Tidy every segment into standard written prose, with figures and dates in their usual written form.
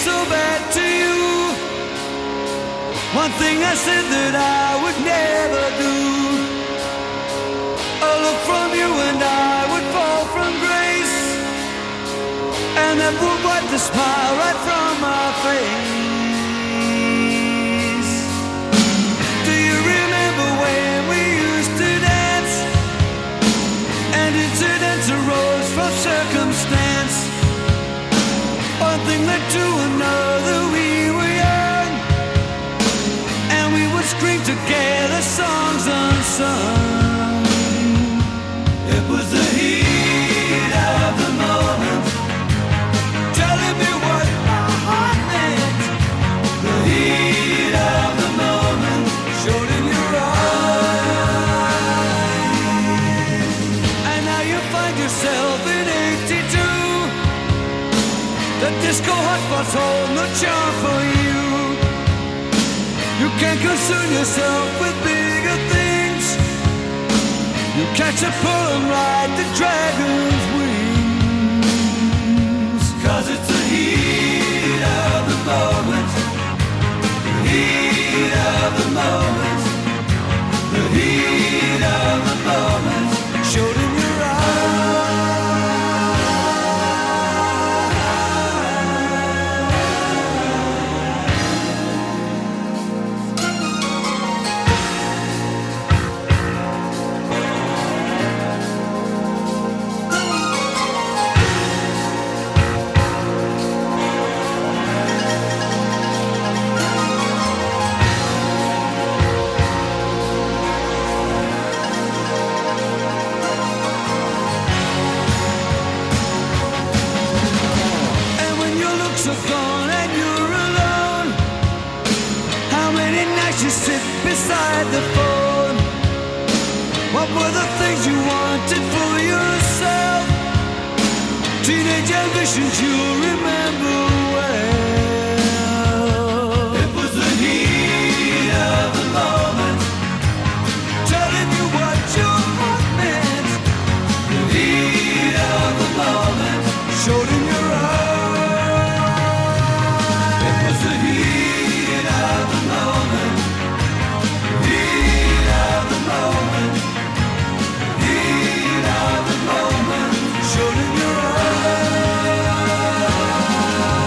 so bad to you. One thing I said that I would never do. A look from you and I would fall from grace, and that would wipe the smile right from my face. Do you remember when we used to dance, and incidents arose from circumstance? One thing led to another, we were young, and we would scream together songs unsung. It was the heat of the moment, telling me what my heart meant. The heat of the moment showed in your eyes. And now you find yourself in 82. The disco hotspots hold no charm for you. You can't concern yourself with bigger things. You catch a pull and ride the dragon's wings. 'Cause it's the heat of the moment. The heat of the moment. The heat of the moment showed in your are gone and you're alone. How many nights you sit beside the phone? What were the things you wanted for yourself? Teenage ambitions you remember well. It was the heat of the moment, telling you what your heart meant. The heat of the moment showed in your eyes. Showed in your eyes.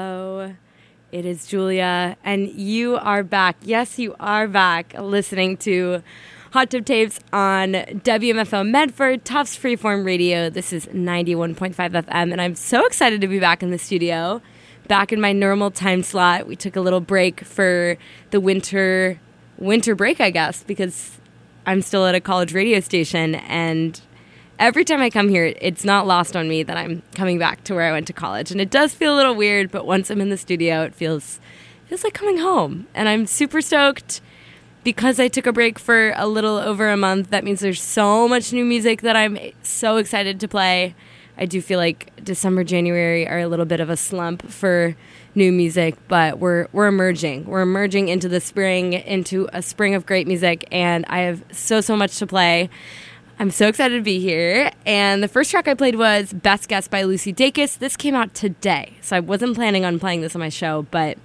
Hello, it is Julia, and you are back. Yes, you are back listening to Hot Tub Tapes on WMFO Medford, Tufts Freeform Radio. This is 91.5 FM, and I'm so excited to be back in the studio, back in my normal time slot. We took a little break for the winter break, I guess, because I'm still at a college radio station, and every time I come here, it's not lost on me that I'm coming back to where I went to college. And it does feel a little weird, but once I'm in the studio, it feels like coming home. And I'm super stoked because I took a break for a little over a month. That means there's so much new music that I'm so excited to play. I do feel like December, January are a little bit of a slump for new music, but we're emerging. We're emerging into the spring, into a spring of great music, and I have so much to play. I'm so excited to be here, and the first track I played was Best Guess by Lucy Dacus. This came out today, so I wasn't planning on playing this on my show, but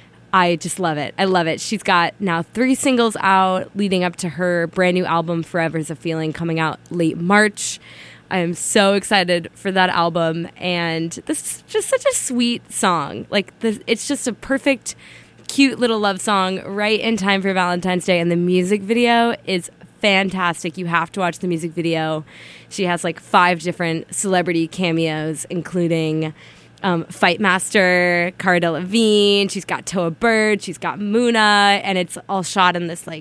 I just love it. I love it. She's got now 3 singles out leading up to her brand new album, Forever's a Feeling, coming out late March. I am so excited for that album, and this is just such a sweet song. It's just a perfect, cute little love song right in time for Valentine's Day, and the music video is fantastic. You have to watch the music video. She has 5 different celebrity cameos, including Fight Master, Cara Delevingne. She's got Toa Bird. She's got Muna, and it's all shot in this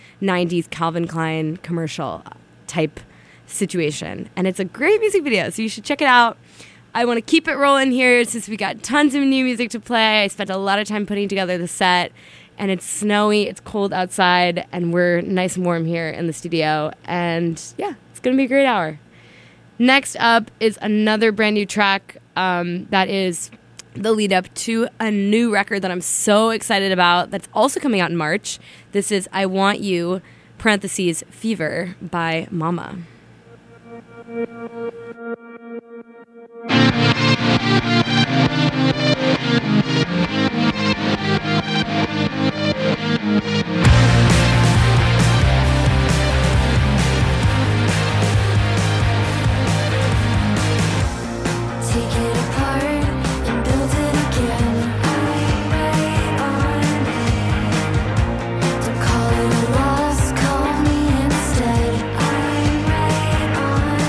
90s Calvin Klein commercial type situation. And it's a great music video, so you should check it out. I want to keep it rolling here since we got tons of new music to play. I spent a lot of time putting together the set. And it's snowy, it's cold outside, and we're nice and warm here in the studio. And yeah, it's going to be a great hour. Next up is another brand new track that is the lead up to a new record that I'm so excited about that's also coming out in March. This is I Want You, parentheses, Fever by Mama.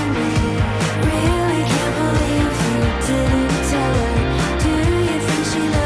Really can't believe you didn't tell her. Do you think she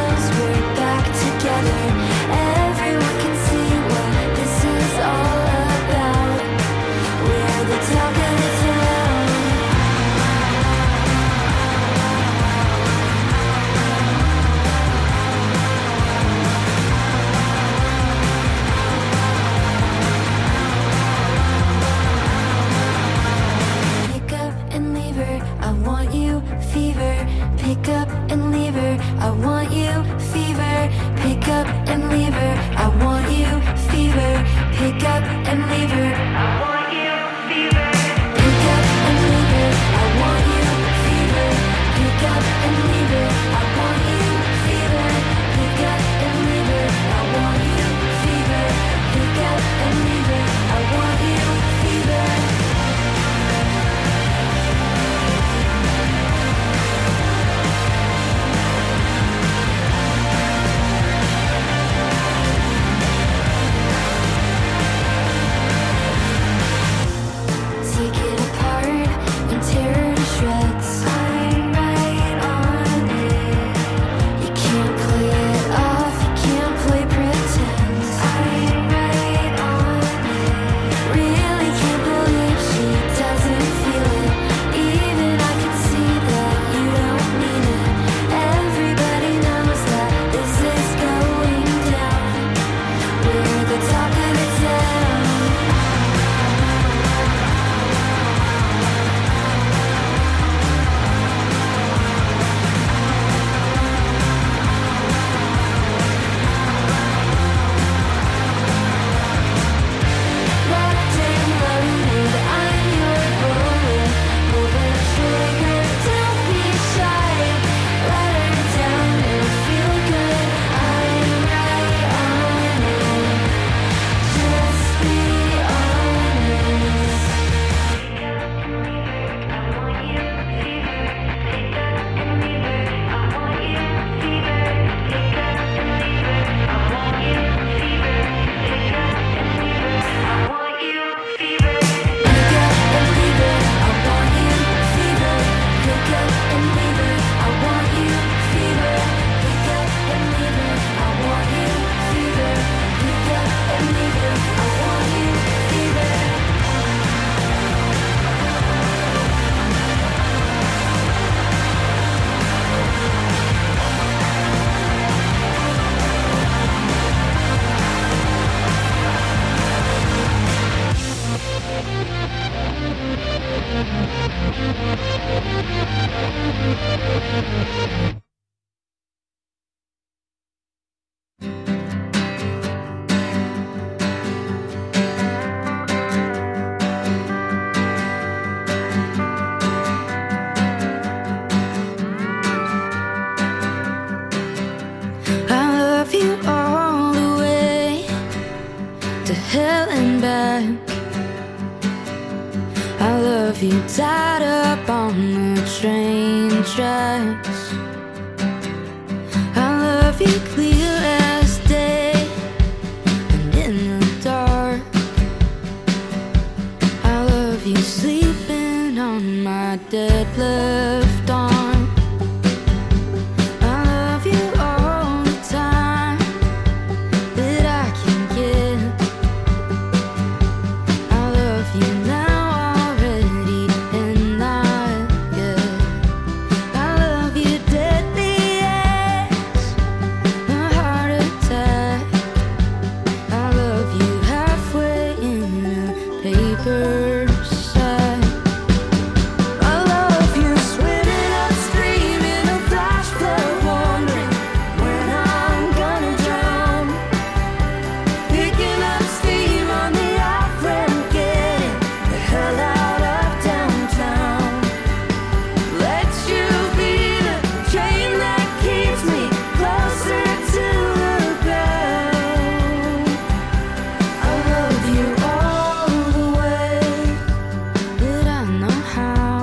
love you all the way to hell and back. I love you tied up on the train tracks. I love you clear as day and in the dark. I love you sleeping on my dead left arm. I love you all the time that I can get. I love you now already and not yet. I love you deadly as a heart attack. I love you halfway in a paper sack. I love you swimming upstream in a flash flood, wondering when I'm gonna drown. Picking up steam on the off-ramp, getting the hell out of downtown. Let you be the chain that keeps me closer to the ground. I love you all the way that I know how.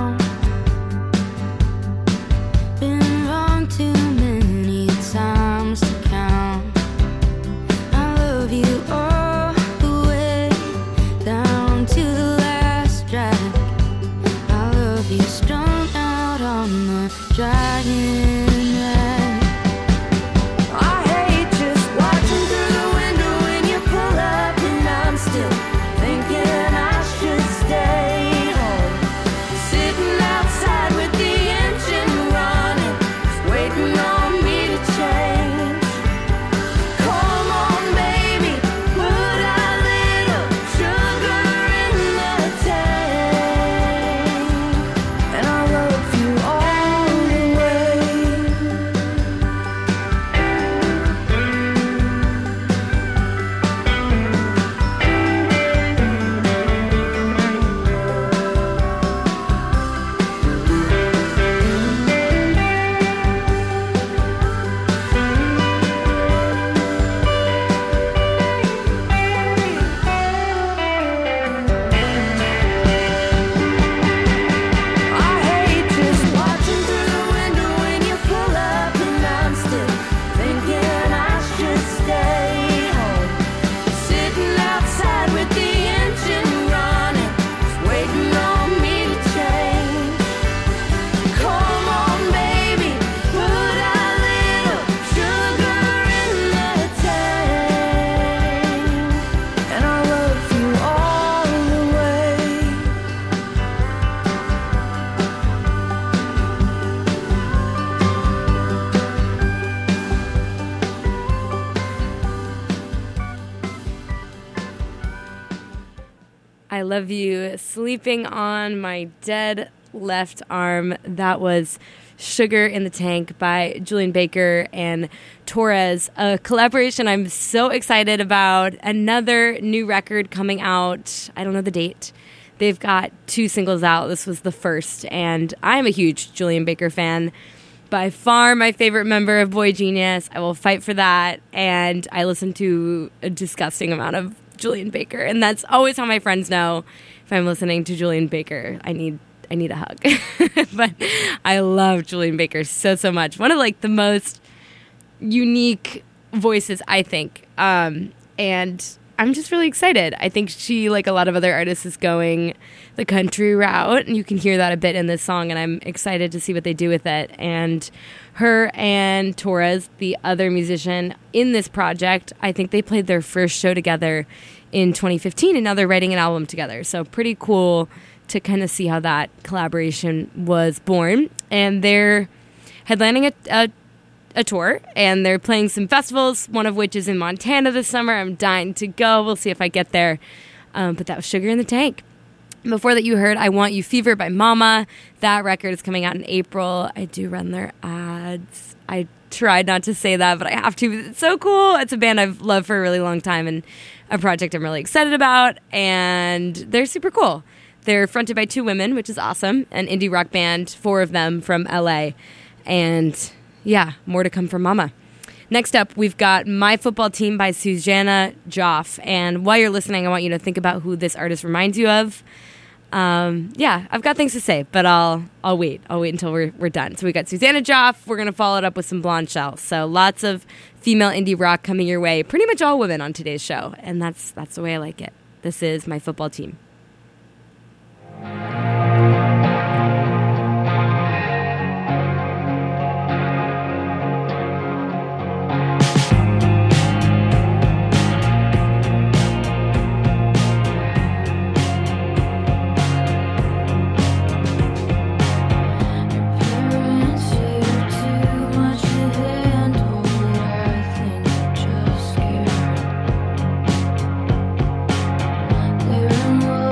Been wrong too many times to count. I love you all the way down to the last drag. I love you strung out on the dragon rag. I hate just watching through the window when you pull up, and I'm still thinking I should stay home. Sitting outside with the engine running, just waiting on me to change. Come on, baby, put a little sugar in the tank. And I love you all the way. I hate just watching through the window when you pull up, and I'm still thinking I should stay home. Sitting outside with the engine running, just waiting on me to change. Come on, baby, put a little sugar in the tank. And I love you all the way. I love you sleeping on my dead left arm. That was Sugar in the Tank by Julian Baker and Torres, a collaboration I'm so excited about. Another new record coming out. I don't know the date. They've got 2 singles out. This was the first, and I'm a huge Julian Baker fan. By far my favorite member of Boy Genius. I will fight for that, and I listen to a disgusting amount of Julian Baker, and that's always how my friends know if I'm listening to Julian Baker. I need a hug. But I love Julian Baker so much. One of like the most unique voices, I think. And I'm just really excited. I think she, like a lot of other artists, is going the country route, and you can hear that a bit in this song, and I'm excited to see what they do with it. And her and Torres, the other musician in this project, I think they played their first show together in 2015, and now they're writing an album together. So pretty cool to kind of see how that collaboration was born. And they're headlining a tour, and they're playing some festivals, one of which is in Montana this summer. I'm dying to go. We'll see if I get there. But that was Sugar in the Tank. Before that, you heard I Want You Fever by Mama. That record is coming out in April. I do run their ads. I tried not to say that, but I have to. It's so cool. It's a band I've loved for a really long time and a project I'm really excited about. And they're super cool. They're fronted by 2 women, which is awesome. An indie rock band, 4 of them from LA. And yeah, more to come from Mama. Next up, we've got My Football Team by Susanna Joff. And while you're listening, I want you to think about who this artist reminds you of. I've got things to say, but I'll wait. I'll wait until we're done. So we got Susanna Joff. We're going to follow it up with some Blonde Shell. So lots of female indie rock coming your way. Pretty much all women on today's show. And that's the way I like it. This is My Football Team. There are more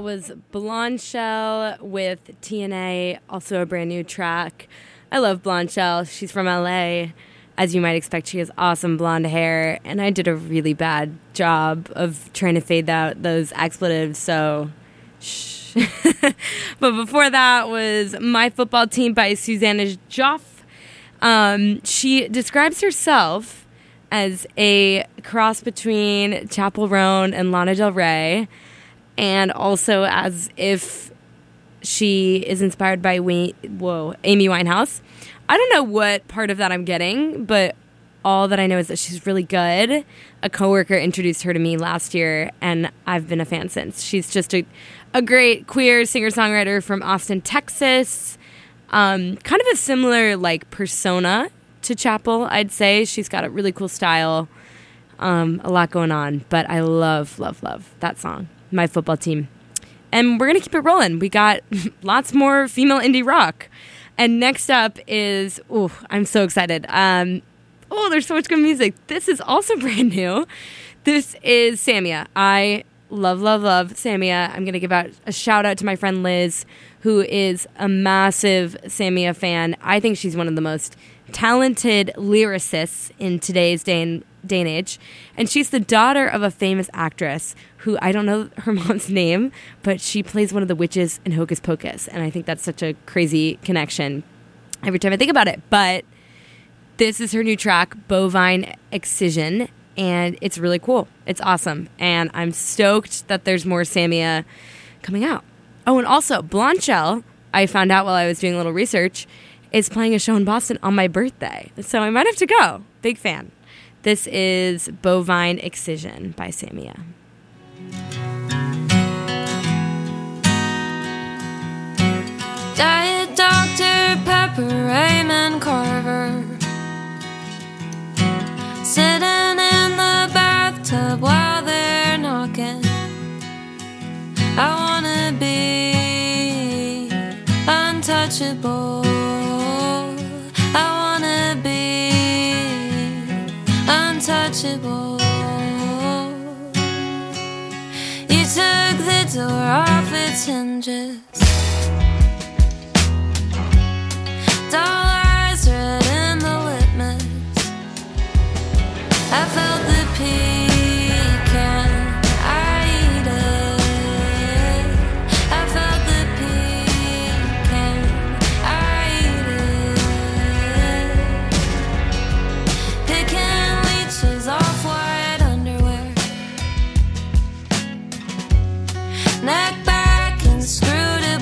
That was Blonde Shell with TNA, also a brand new track. I love Blonde Shell. She's from LA. As you might expect, she has awesome blonde hair, and I did a really bad job of trying to fade out those expletives, so shh. But before that was My Football Team by Susanna Joff. She describes herself as a cross between Chappell Roan and Lana Del Rey, and also as if she is inspired by Amy Winehouse. I don't know what part of that I'm getting, but all that I know is that she's really good. A coworker introduced her to me last year, and I've been a fan since. She's just a great queer singer-songwriter from Austin, Texas. Kind of a similar persona to Chappell, I'd say. She's got a really cool style, a lot going on. But I love, love, love that song, My Football Team. And we're going to keep it rolling. We got lots more female indie rock. And next up is, I'm so excited. There's so much good music. This is also brand new. This is Samia. I love, love, love Samia. I'm going to give out a shout out to my friend Liz, who is a massive Samia fan. I think she's one of the most talented lyricists in today's day and age. And she's the daughter of a famous actress who, I don't know her mom's name, but she plays one of the witches in Hocus Pocus. And I think that's such a crazy connection every time I think about it. But this is her new track, Bovine Excision, and it's really cool. It's awesome. And I'm stoked that there's more Samia coming out. Oh, and also, Blonde Shell, I found out while I was doing a little research, is playing a show in Boston on my birthday. So I might have to go. Big fan. This is Bovine Excision by Samia. Diet Dr. Pepper, Raymond Carver, sitting in the bathtub while they're knocking. I wanna be untouchable. I wanna be untouchable. You took the door off its hinges. Dull eyes red in the litmus. I felt the pecan. I eat it. I felt the pecan. I eat it. Picking leeches off white underwear. Neck back and screwed it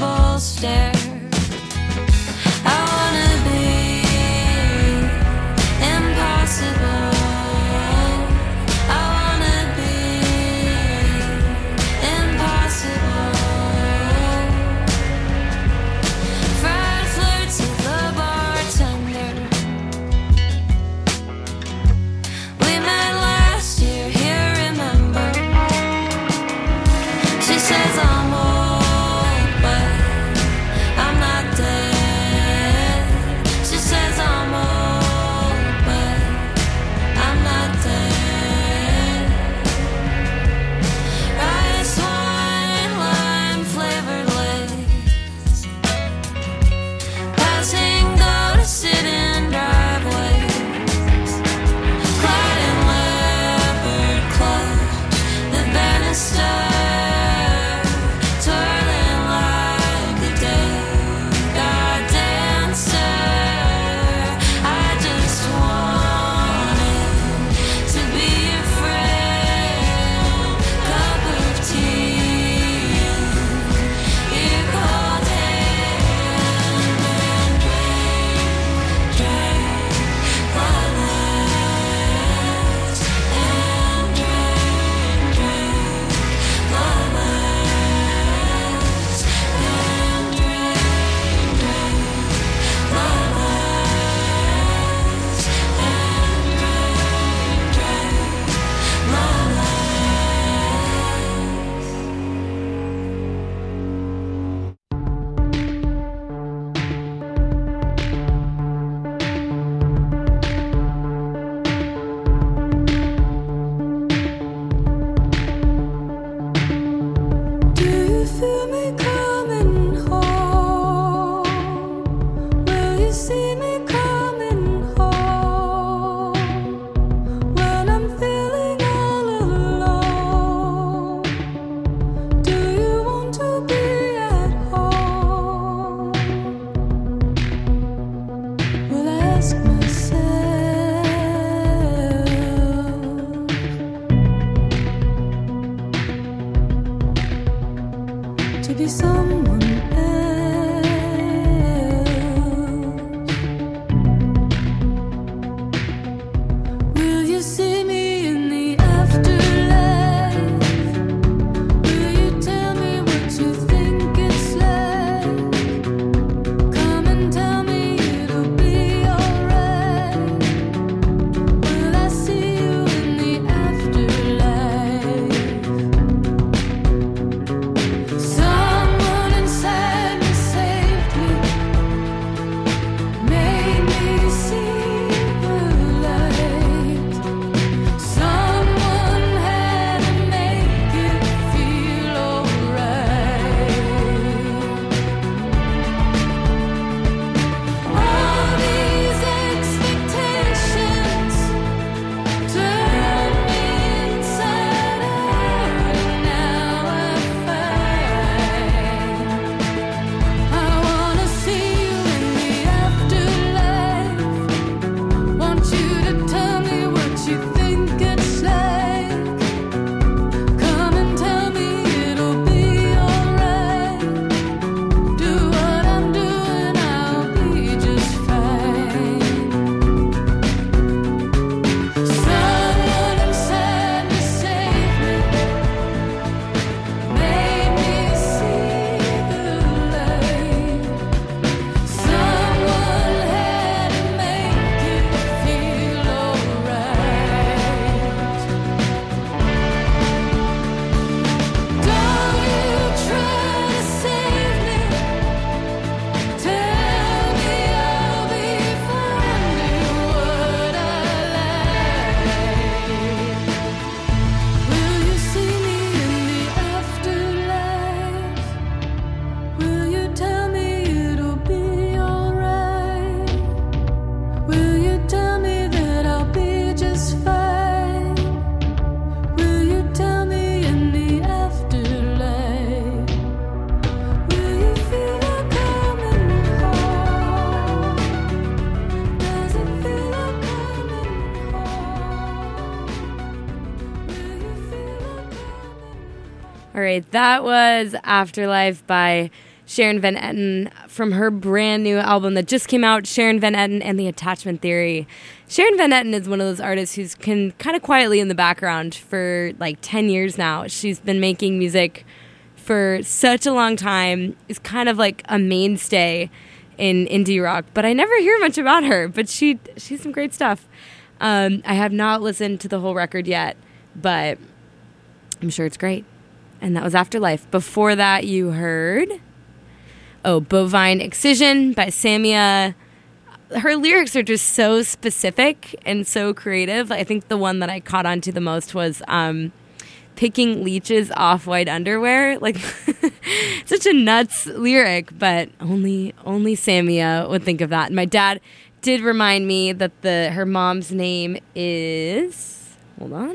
All right, that was Afterlife by Sharon Van Etten from her brand new album that just came out, Sharon Van Etten and the Attachment Theory. Sharon Van Etten is one of those artists who's been kind of quietly in the background for like 10 years now. She's been making music for such a long time, is kind of like a mainstay in indie rock, but I never hear much about her, but she's some great stuff. I have not listened to the whole record yet, but I'm sure it's great. And that was Afterlife. Before that, you heard Bovine Excision by Samia. Her lyrics are just so specific and so creative. I think the one that I caught on to the most was picking leeches off white underwear. Like, such a nuts lyric, but only Samia would think of that. And my dad did remind me that her mom's name is, hold on,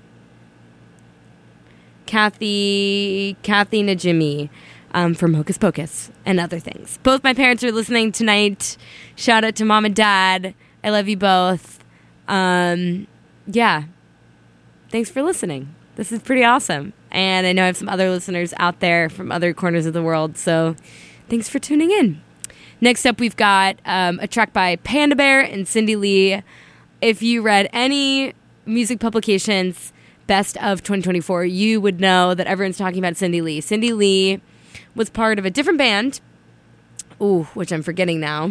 Kathy Najimy from Hocus Pocus and other things. Both my parents are listening tonight. Shout out to Mom and Dad. I love you both. Yeah. Thanks for listening. This is pretty awesome. And I know I have some other listeners out there from other corners of the world, so thanks for tuning in. Next up, we've got a track by Panda Bear and Cindy Lee. If you read any music publications best of 2024, you would know that everyone's talking about Cindy Lee. Cindy Lee was part of a different band, which I'm forgetting now.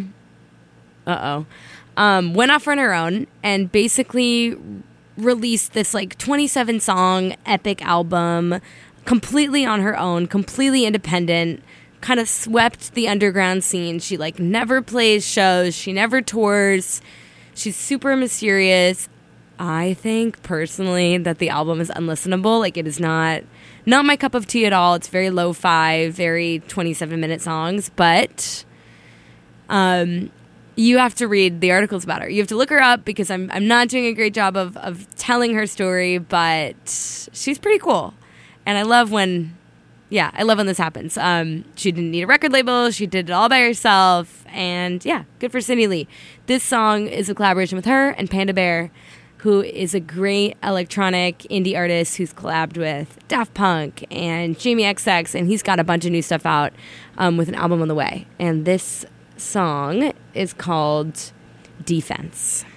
Went off on her own and basically released this like 27-song epic album completely on her own, completely independent, kind of swept the underground scene. She like never plays shows. She never tours. She's super mysterious. I think personally that the album is unlistenable. Like, it is not my cup of tea at all. It's very lo-fi, very 27-minute songs, but you have to read the articles about her. You have to look her up because I'm not doing a great job of telling her story, but she's pretty cool. And I love when this happens. She didn't need a record label. She did it all by herself. And yeah, good for Cindy Lee. This song is a collaboration with her and Panda Bear, who is a great electronic indie artist who's collabed with Daft Punk and Jamie XX, and he's got a bunch of new stuff out with an album on the way. And this song is called Defense.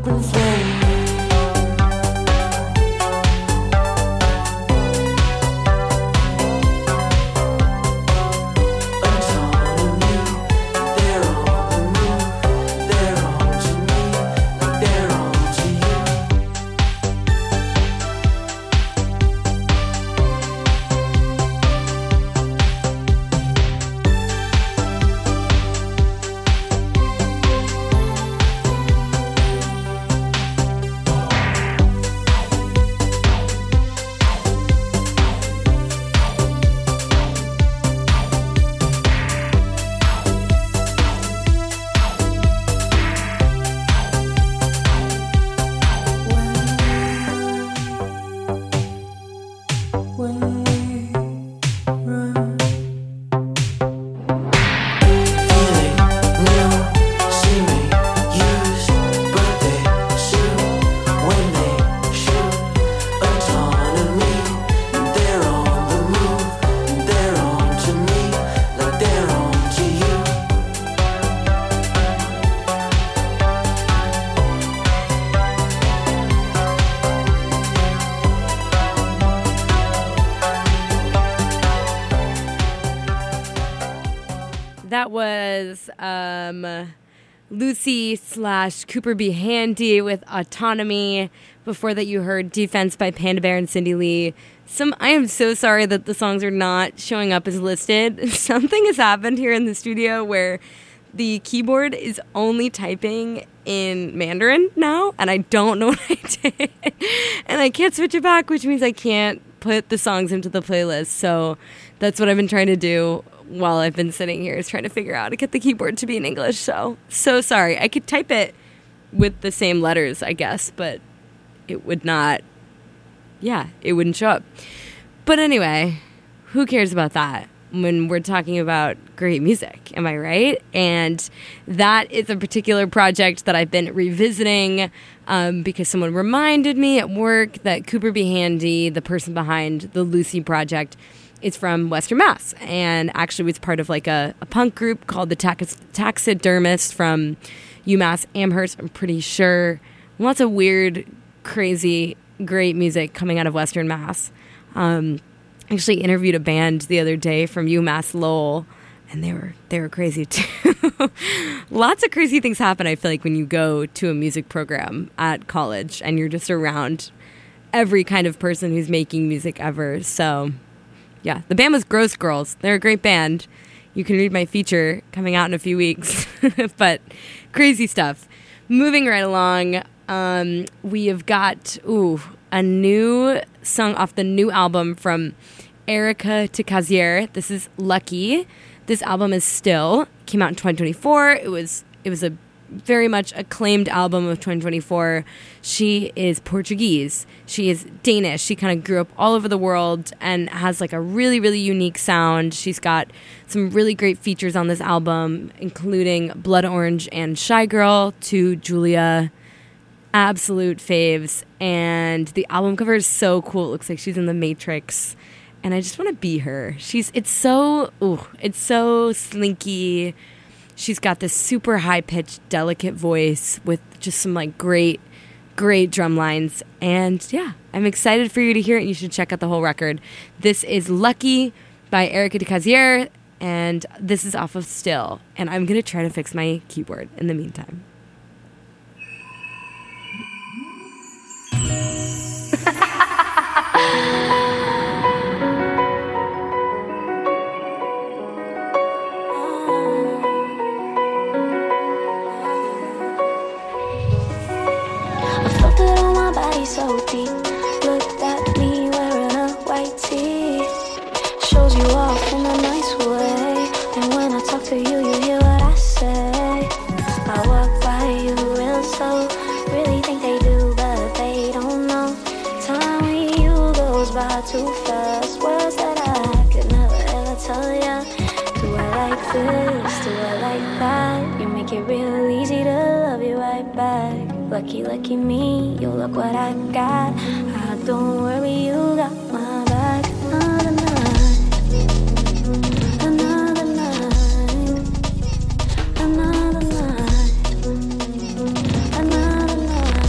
up in flames. That was Lucy / Cooper B. Handy with Autonomy. Before that, you heard Defense by Panda Bear and Cindy Lee. I am so sorry that the songs are not showing up as listed. Something has happened here in the studio where the keyboard is only typing in Mandarin now, and I don't know what I did. And I can't switch it back, which means I can't put the songs into the playlist. So that's what I've been trying to do while I've been sitting here, is trying to figure out how to get the keyboard to be in English. So sorry. I could type it with the same letters, I guess, but it would not, it wouldn't show up. But anyway, who cares about that when we're talking about great music, am I right? And that is a particular project that I've been revisiting because someone reminded me at work that Cooper B. Handy, the person behind the Lucy Project, is from Western Mass, and actually was part of like a punk group called the Taxidermist from UMass Amherst, I'm pretty sure. Lots of weird, crazy, great music coming out of Western Mass. Actually interviewed a band the other day from UMass Lowell, and they were crazy too. Lots of crazy things happen, I feel like, when you go to a music program at college and you're just around every kind of person who's making music ever. So yeah, the band was Gross Girls. They're a great band. You can read my feature coming out in a few weeks. But crazy stuff. Moving right along, we have got a new song off the new album from Erika Takazier. This is Lucky. This album is Still. Came out in 2024. It was a very much acclaimed album of 2024. She is Portuguese. She is Danish. She kind of grew up all over the world and has like a really, really unique sound. She's got some really great features on this album, including Blood Orange and Shy Girl, to Julia. Absolute faves. And the album cover is so cool. It looks like she's in the Matrix. And I just want to be her. It's so slinky. She's got this super high-pitched, delicate voice with just some like great drum lines. And yeah, I'm excited for you to hear it. You should check out the whole record. This is Lucky by Erika Takazier, and this is off of Still. And I'm going to try to fix my keyboard in the meantime. So deep, looked at me wearing a white tee. Shows you off in a nice way, and when I talk to you, you hear what I say. I walk by you real slow, really think they do, but they don't know. Time with you goes by too fast, words that I could never ever tell ya. Do I like this? Do I like that? You make it real easy to love you right back. Lucky, lucky me, you look what I got. Don't worry, you got my back. Another night, another night, another night, another night.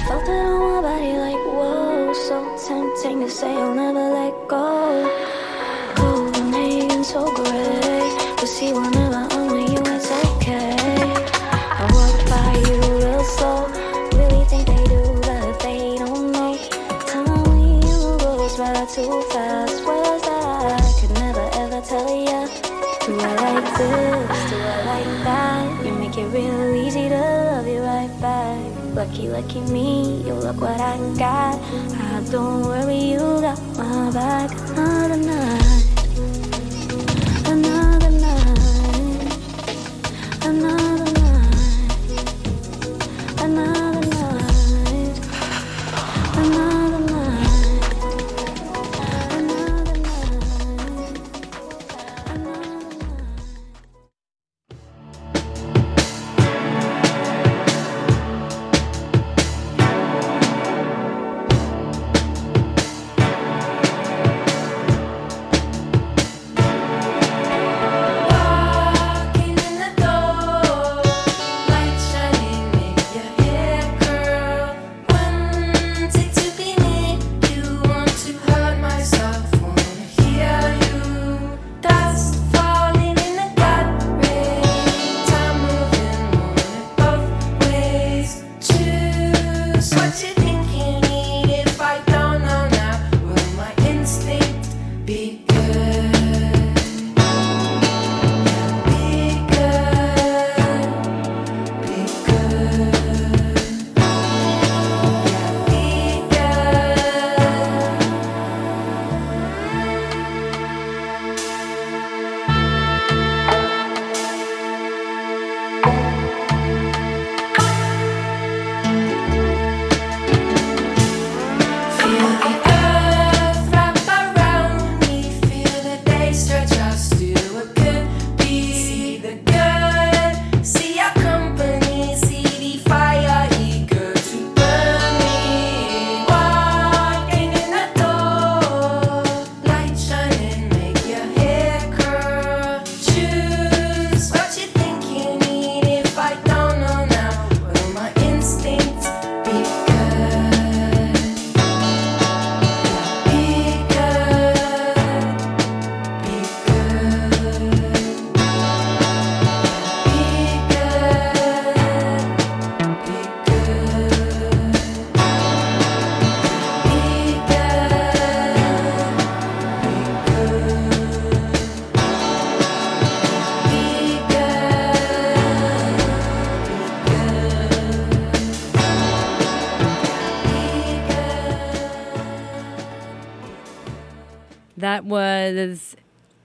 Felt it on my body like whoa, so tempting to say I'll never let go. Copenhagen so great, but see whenever I'm with you it's okay. I walk by you real slow, really think they do, but they don't know. Time when you goes by too fast, where's that? I could never ever tell ya. Do I like this? Do I like that? You make it real easy to love you right back. Lucky, lucky me, you look what I got. Don't worry, you got my back. Another night, another night, another night, another night, another night, another night, another night. That was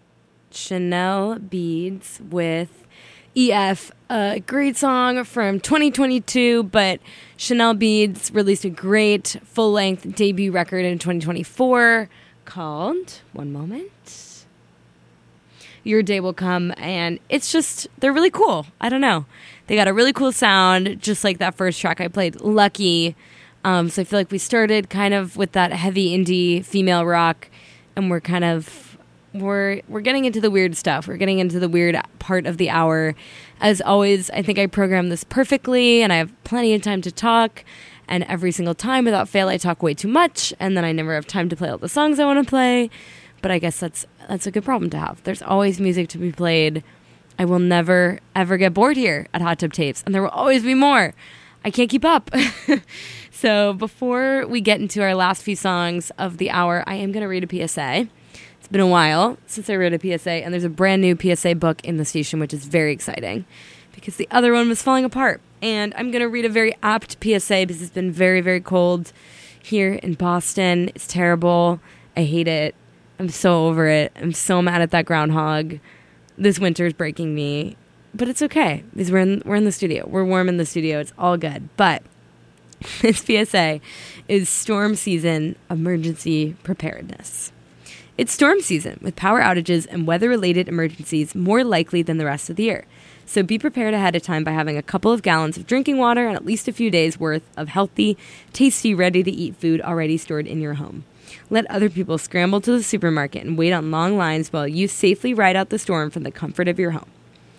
Chanel Beads with EF, a great song from 2022, but Chanel Beads released a great full-length debut record in 2024 called, one moment, Your Day Will Come, and it's just, they're really cool. I don't know. They got a really cool sound, just like that first track I played, Lucky. So I feel like we started kind of with that heavy indie female rock, and we're kind of, we're getting into the weird stuff. We're getting into the weird part of the hour. As always, I think I programmed this perfectly, and I have plenty of time to talk. And every single time, without fail, I talk way too much, and then I never have time to play all the songs I want to play. But I guess that's a good problem to have. There's always music to be played. I will never, ever get bored here at Hot Tub Tapes, and there will always be more. I can't keep up. So before we get into our last few songs of the hour, I am going to read a PSA. It's been a while since I wrote a PSA, and there's a brand new PSA book in the station, which is very exciting because the other one was falling apart. And I'm going to read a very apt PSA because it's been very, very cold here in Boston. It's terrible. I hate it. I'm so over it. I'm so mad at that groundhog. This winter is breaking me. But it's okay because we're in the studio. We're warm in the studio. It's all good. But this PSA is storm season emergency preparedness. It's storm season with power outages and weather-related emergencies more likely than the rest of the year. So be prepared ahead of time by having a couple of gallons of drinking water and at least a few days' worth of healthy, tasty, ready-to-eat food already stored in your home. Let other people scramble to the supermarket and wait on long lines while you safely ride out the storm from the comfort of your home.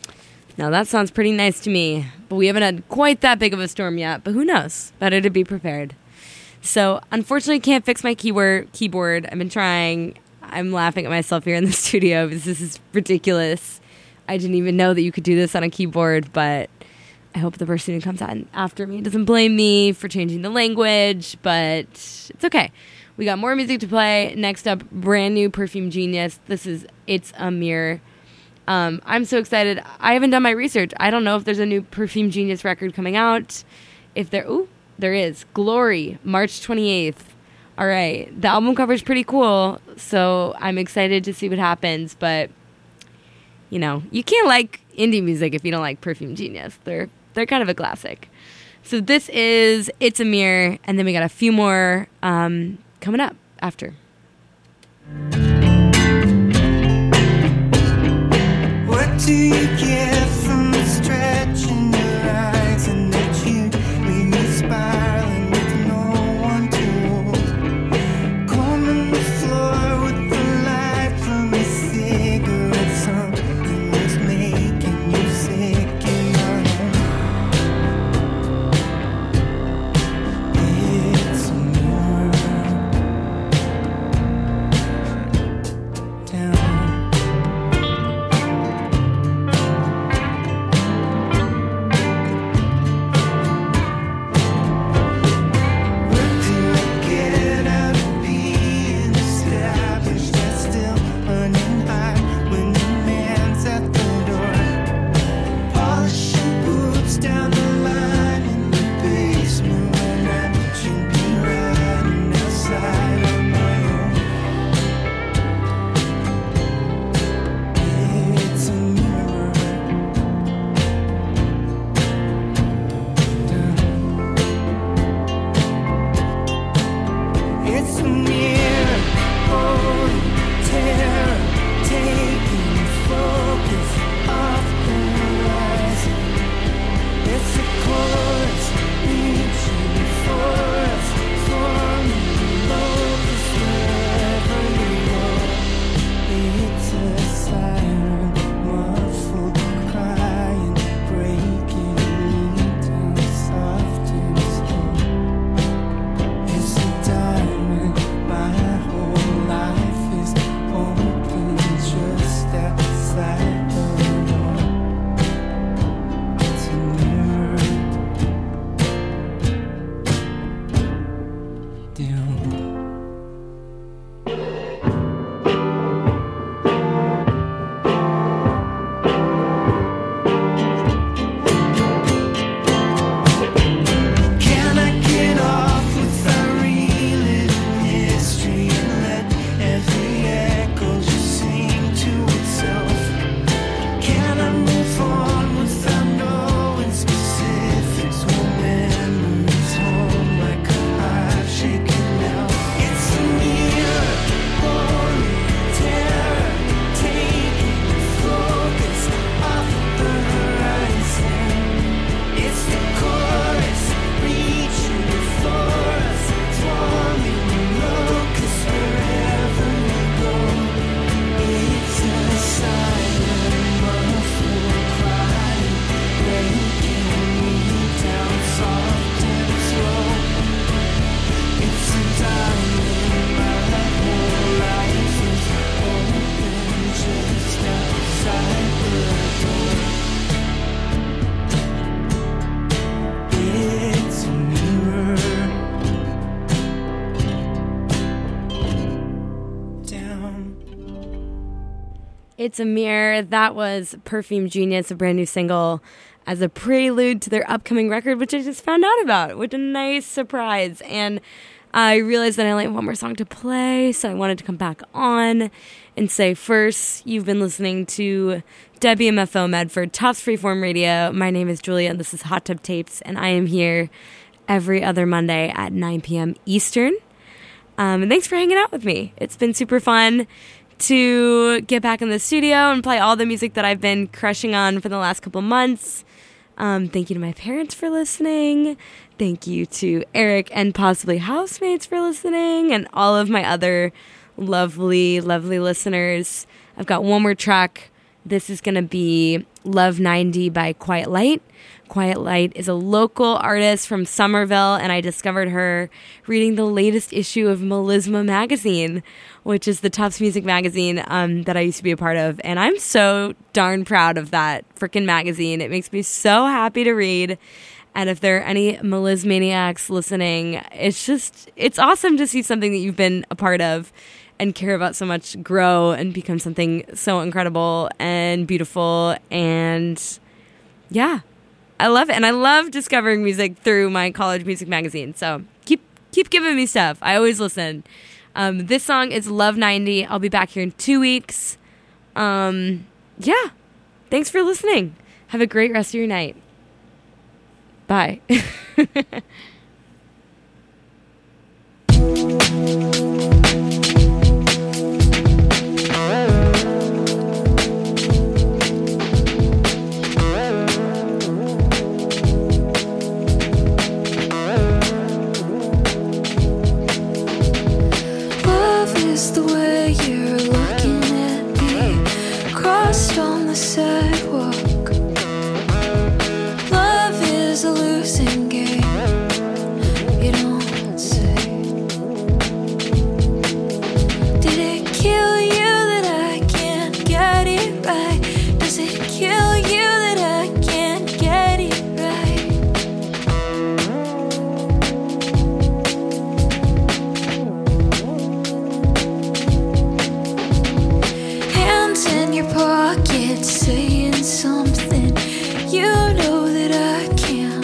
Now that sounds pretty nice to me, but we haven't had quite that big of a storm yet, but who knows? Better to be prepared. So, unfortunately, can't fix my keyboard. I've been trying. I'm laughing at myself here in the studio because this is ridiculous. I didn't even know that you could do this on a keyboard, but I hope the person who comes on after me doesn't blame me for changing the language, but it's okay. We got more music to play. Next up, brand new Perfume Genius. This is It's a Mirror. I'm so excited. I haven't done my research. I don't know if there's a new Perfume Genius record coming out. If there is. Glory, March 28th. All right. The album cover is pretty cool, so I'm excited to see what happens. But, you know, you can't like indie music if you don't like Perfume Genius. They're kind of a classic. So this is It's a Mirror, and then we got a few more coming up after. What do you get from the stretch in your eyes and that you leave me spiraling with no one to hold? Combing the floor with the light from a cigarette, something was making you sick in my home. It's a mirror down. It's a Mirror. That was Perfume Genius, a brand new single, as a prelude to their upcoming record, which I just found out about. What a nice surprise. And I realized that I only have one more song to play, so I wanted to come back on and say, first, you've been listening to WMFO Medford, Tufts Freeform Radio. My name is Julia, and this is Hot Tub Tapes, and I am here every other Monday at 9 p.m. Eastern. And thanks for hanging out with me. It's been super fun to get back in the studio and play all the music that I've been crushing on for the last couple months. Thank you to my parents for listening. Thank you to Eric and possibly housemates for listening, and all of my other lovely, lovely listeners. I've got one more track This is going to be Love 90 by Quiet Light. Quiet Light is a local artist from Somerville, and I discovered her reading the latest issue of Melisma magazine, which is the Tufts music magazine that I used to be a part of. And I'm so darn proud of that freaking magazine. It makes me so happy to read. And if there are any Melismaniacs listening, it's awesome to see something that you've been a part of and care about so much grow and become something so incredible and beautiful. And yeah, I love it. And I love discovering music through my college music magazine. So keep giving me stuff. I always listen. This song is Love 90. I'll be back here in 2 weeks. Yeah. Thanks for listening. Have a great rest of your night. Bye. Love is the way you're looking at me, crossed on the sidewalk. Love is a losing game, you don't say. Did it kill you that I can't get it right? Does it kill you that I can't get it right? Hands in your pockets saying something you know that I can't.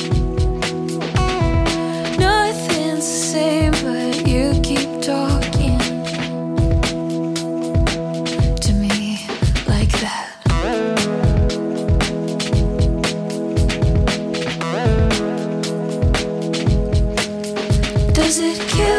Nothing's the same, but you keep talking to me like that. Does it kill